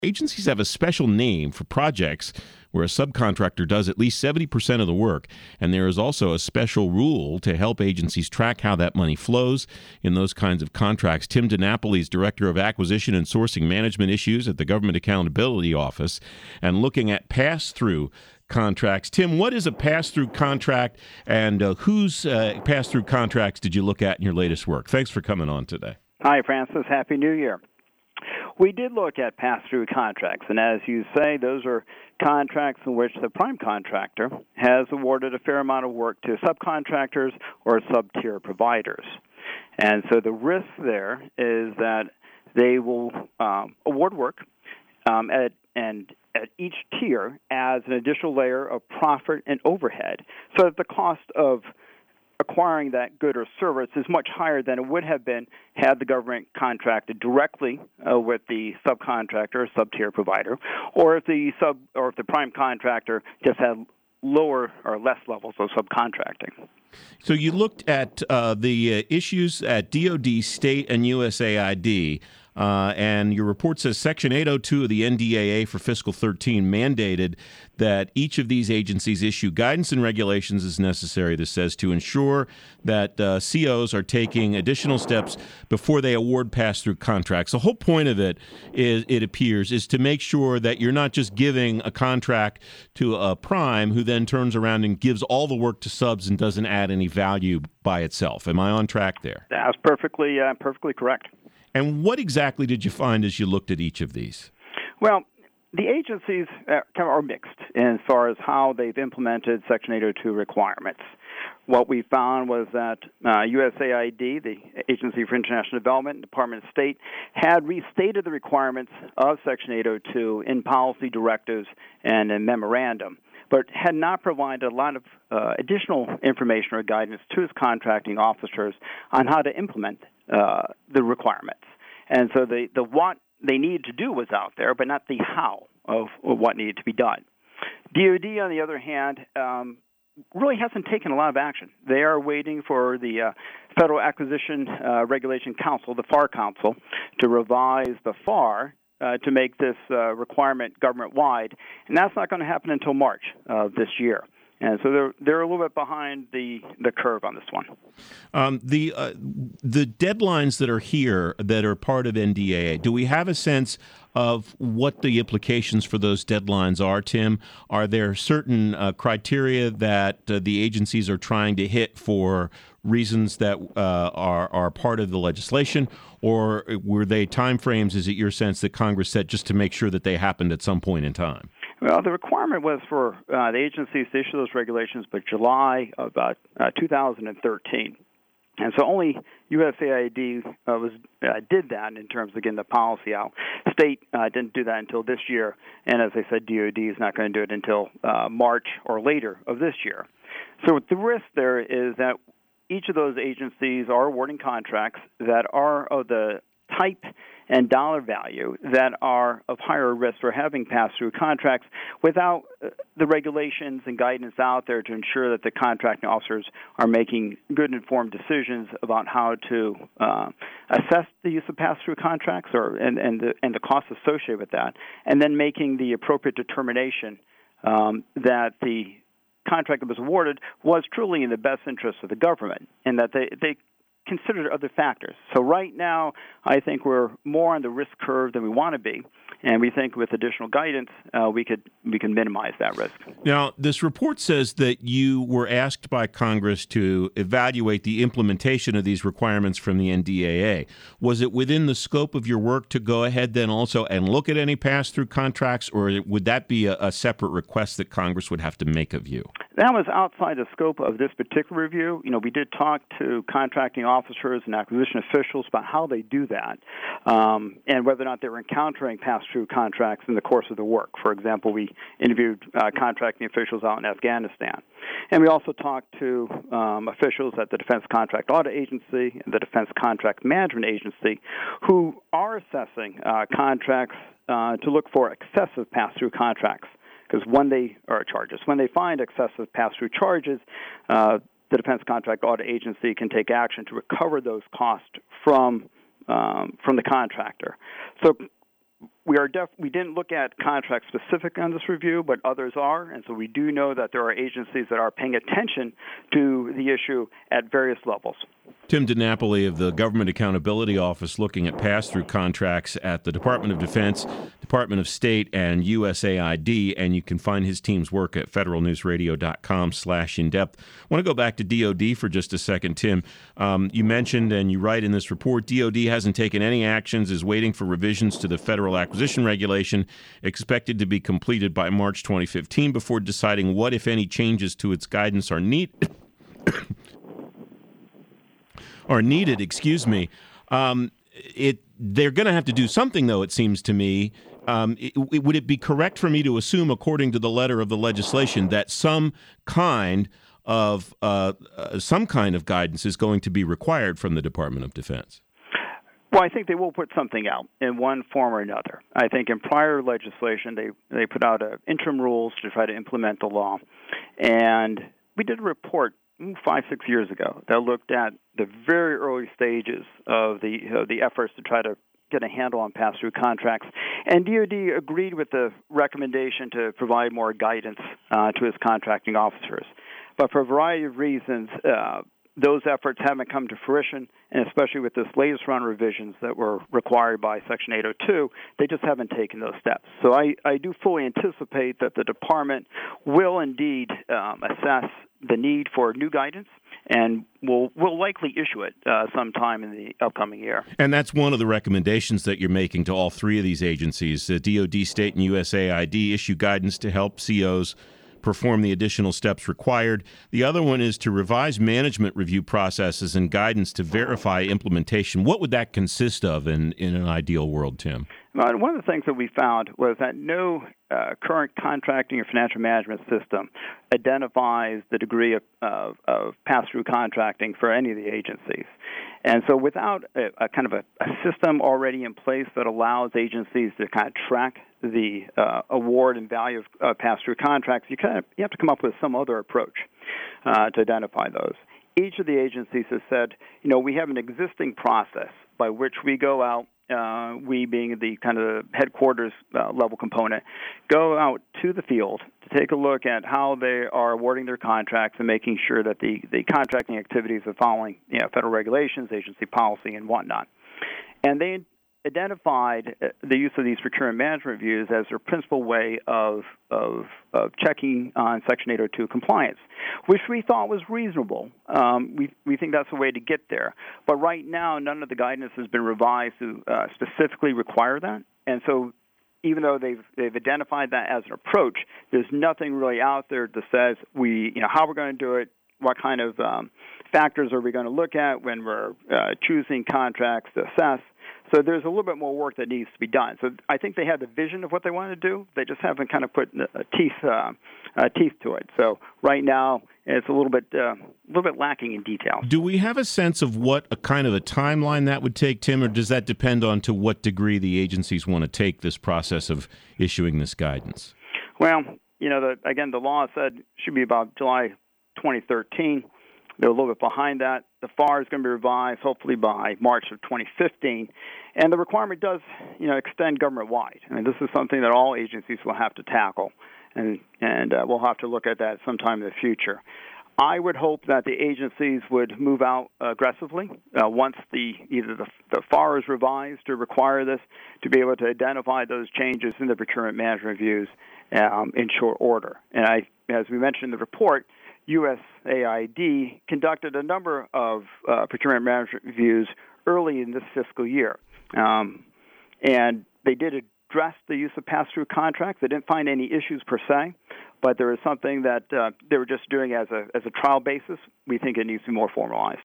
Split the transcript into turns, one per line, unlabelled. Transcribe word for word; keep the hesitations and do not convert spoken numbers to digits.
agencies have a special name for projects where a subcontractor does at least seventy percent of the work, and there is also a special rule to help agencies track how that money flows in those kinds of contracts. Tim DiNapoli is Director of Acquisition and Sourcing Management Issues at the Government Accountability Office, and looking at pass-through contracts. Tim, what is a pass-through contract, and uh, whose uh, pass-through contracts did you look at in your latest work? Thanks for coming on today.
Hi, Francis. Happy New Year. We did look at pass-through contracts, and as you say, those are contracts in which the prime contractor has awarded a fair amount of work to subcontractors or sub-tier providers. And so the risk there is that they will um, award work um, at and at each tier as an additional layer of profit and overhead, so that the cost of acquiring that good or service is much higher than it would have been had the government contracted directly uh, with the subcontractor or sub-tier provider, or if the sub or if the prime contractor just had lower or less levels of subcontracting.
So you looked at uh, the uh, issues at D O D, state, and U S A I D. Uh, and your report says Section eight oh two of the N D A A for fiscal thirteen mandated that each of these agencies issue guidance and regulations as necessary, this says, to ensure that uh, C Os are taking additional steps before they award pass-through contracts. The whole point of it, is, it appears, is to make sure that you're not just giving a contract to a prime who then turns around and gives all the work to subs and doesn't add any value by itself. Am I on track there?
That's perfectly, uh, perfectly correct.
And what exactly did you find as you looked at each of these?
Well, the agencies uh, kind of are mixed as far as how they've implemented Section eight oh two requirements. What we found was that uh, U S A I D, the Agency for International Development, and Department of State, had restated the requirements of Section eight oh two in policy directives and in memorandum, but had not provided a lot of uh, additional information or guidance to its contracting officers on how to implement uh, the requirements. And so the, the what they needed to do was out there, but not the how of, of what needed to be done. D O D, on the other hand, um, really hasn't taken a lot of action. They are waiting for the uh, Federal Acquisition uh, Regulation Council, the FAR Council, to revise the FAR uh, to make this uh, requirement government-wide, and that's not going to happen until March of this year. And so they're they're a little bit behind the, the curve on this one.
Um, the uh, the deadlines that are here that are part of N D A A, do we have a sense of what the implications for those deadlines are, Tim? Are there certain uh, criteria that uh, the agencies are trying to hit for reasons that uh, are are part of the legislation, or were they timeframes? Is it your sense that Congress set just to make sure that they happened at some point in time?
Well, the requirement was for uh, the agencies to issue those regulations by July of uh, uh, two thousand thirteen. And so only U S A I D uh, was uh, did that in terms of getting the policy out. State uh, didn't do that until this year, and as I said, D O D is not going to do it until uh, March or later of this year. So the risk there is that each of those agencies are awarding contracts that are of the type and dollar value that are of higher risk for having pass-through contracts without uh, the regulations and guidance out there to ensure that the contracting officers are making good informed decisions about how to uh, assess the use of pass-through contracts or and, and, the, and the costs associated with that, and then making the appropriate determination um, that the contract that was awarded was truly in the best interest of the government and that they, they considered other factors. So right now, I think we're more on the risk curve than we want to be, and we think with additional guidance, uh, we could we can minimize that risk.
Now, this report says that you were asked by Congress to evaluate the implementation of these requirements from the N D A A. Was it within the scope of your work to go ahead then also and look at any pass-through contracts, or would that be a, a separate request that Congress would have to make of you?
That was outside the scope of this particular review. You know, we did talk to contracting officers and acquisition officials about how they do that um, and whether or not they were encountering pass-through contracts in the course of the work. For example, we interviewed uh, contracting officials out in Afghanistan. And we also talked to um, officials at the Defense Contract Audit Agency and the Defense Contract Management Agency who are assessing uh, contracts uh, to look for excessive pass-through contracts. Because when they or charges, when they find excessive pass-through charges, uh, the Defense Contract Audit Agency can take action to recover those costs from um, from the contractor. So we are def- we didn't look at contracts specific on this review, but others are, and so we do know that there are agencies that are paying attention to the issue at various levels.
Tim DiNapoli of the Government Accountability Office looking at pass-through contracts at the Department of Defense, Department of State, and U S A I D, and you can find his team's work at federalnewsradio.com slash in-depth. I want to go back to D O D for just a second, Tim. Um, you mentioned, and you write in this report, D O D hasn't taken any actions, is waiting for revisions to the Federal Acquisition Regulation, expected to be completed by March twenty fifteen, before deciding what, if any, changes to its guidance are needed. Are needed, excuse me. Um, it they're going to have to do something, though, it seems to me. Um, it, it, would it be correct for me to assume, according to the letter of the legislation, that some kind of uh, uh, some kind of guidance is going to be required from the Department of Defense?
Well, I think they will put something out in one form or another. I think in prior legislation, they, they put out uh, interim rules to try to implement the law. And we did a report five, six years ago that looked at the very early stages of the of the efforts to try to get a handle on pass-through contracts. And D O D agreed with the recommendation to provide more guidance uh, to its contracting officers. But for a variety of reasons, uh, those efforts haven't come to fruition, and especially with this latest round of revisions that were required by Section eight oh two, they just haven't taken those steps. So I, I do fully anticipate that the Department will indeed um, assess the need for new guidance, and will will likely issue it uh, sometime in the upcoming year.
And that's one of the recommendations that you're making to all three of these agencies. The D O D, State, and U S A I D issue guidance to help C Os perform the additional steps required. The other one is to revise management review processes and guidance to verify implementation. What would that consist of in, in an ideal world, Tim?
Well, one of the things that we found was that no uh, current contracting or financial management system identifies the degree of, of, of pass-through contracting for any of the agencies. And so without a, a kind of a, a system already in place that allows agencies to kind of track the uh, award and value of uh, pass-through contracts, you kind of you have to come up with some other approach uh, to identify those. Each of the agencies has said, you know, we have an existing process by which we go out, uh, we being the kind of headquarters uh, level component, go out to the field to take a look at how they are awarding their contracts and making sure that the, the contracting activities are following, you know, federal regulations, agency policy, and whatnot. And they identified the use of these procurement management reviews as their principal way of, of, of checking on Section eight oh two compliance, which we thought was reasonable. Um, we, we think that's the way to get there. But right now, none of the guidance has been revised to uh, specifically require that. And so even though they've they've identified that as an approach, there's nothing really out there that says we, you know, how we're going to do it, what kind of um, factors are we going to look at when we're uh, choosing contracts to assess. So there's a little bit more work that needs to be done. So I think they have the vision of what they want to do. They just haven't kind of put uh, teeth uh, uh, teeth to it. So right now it's a little bit uh, a little bit lacking in detail.
Do we have a sense of what a kind of a timeline that would take, Tim, or does that depend on to what degree the agencies want to take this process of issuing this guidance?
Well, you know, the, again, the law said it should be about July twenty thirteen. They're a little bit behind that. The F A R is going to be revised hopefully by March of twenty fifteen. And the requirement does, you know, extend government-wide. I mean, this is something that all agencies will have to tackle, and, and uh, we'll have to look at that sometime in the future. I would hope that the agencies would move out aggressively uh, once the either the, the F A R is revised to require this, to be able to identify those changes in the procurement management reviews um, in short order. And I, as we mentioned in the report, U S A I D conducted a number of uh, procurement management reviews early in this fiscal year. Um, and they did address the use of pass-through contracts. They didn't find any issues per se, but there is something that uh, they were just doing as a as a trial basis. We think it needs to be more formalized.